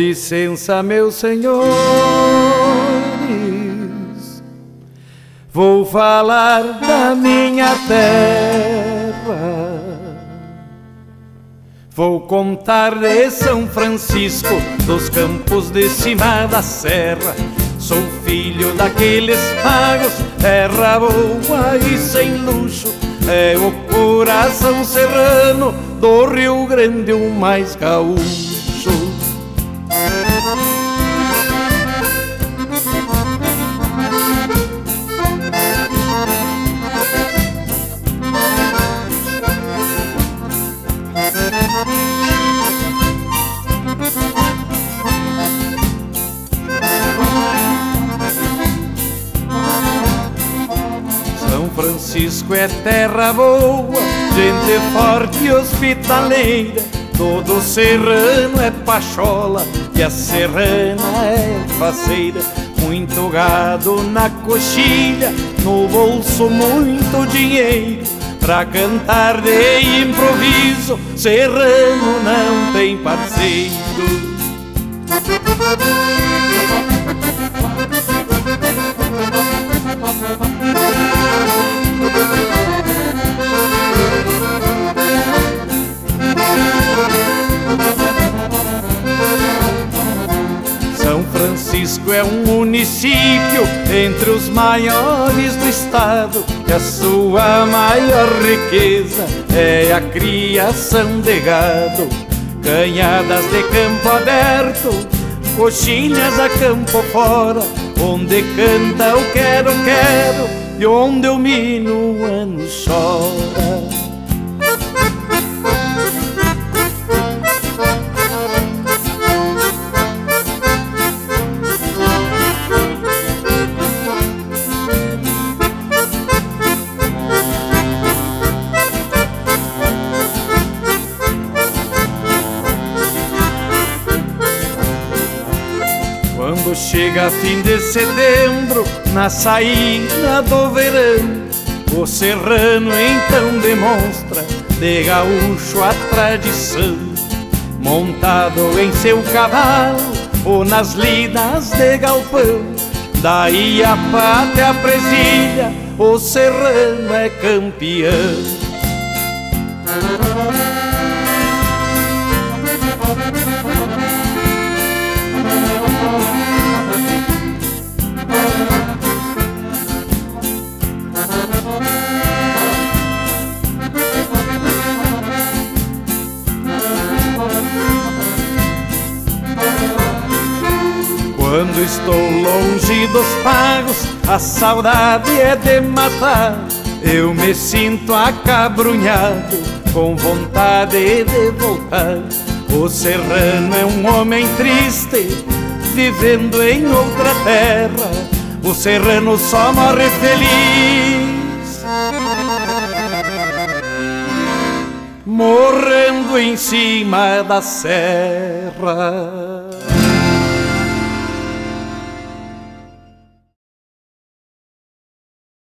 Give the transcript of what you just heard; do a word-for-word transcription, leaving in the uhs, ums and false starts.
licença, meus senhores, vou falar da minha terra. Vou contar de São Francisco, dos campos de cima da serra. Sou filho daqueles magos, terra boa e sem luxo. É o coração serrano do Rio Grande, o mais gaúcho. São Francisco é terra boa, gente forte e hospitaleira. Todo serrano é pachola e a serrana é faceira. Muito gado na coxilha, no bolso muito dinheiro. Pra cantar de improviso, serrano não tem parceiro. São Francisco é um município entre os maiores do estado, e a sua maior riqueza é a criação de gado. Canhadas de campo aberto, coxilhas a campo fora, onde canta o quero, quero, e onde o minuano chora. Quando chega fim de setembro, na saída do verão, o serrano então demonstra de gaúcho a tradição. Montado em seu cavalo ou nas lidas de galpão, daí a pátria presilha, o serrano é campeão. Quando estou longe dos pagos, a saudade é de matar. Eu me sinto acabrunhado, com vontade de voltar. O serrano é um homem triste, vivendo em outra terra. O serrano só morre feliz, morrendo em cima da serra.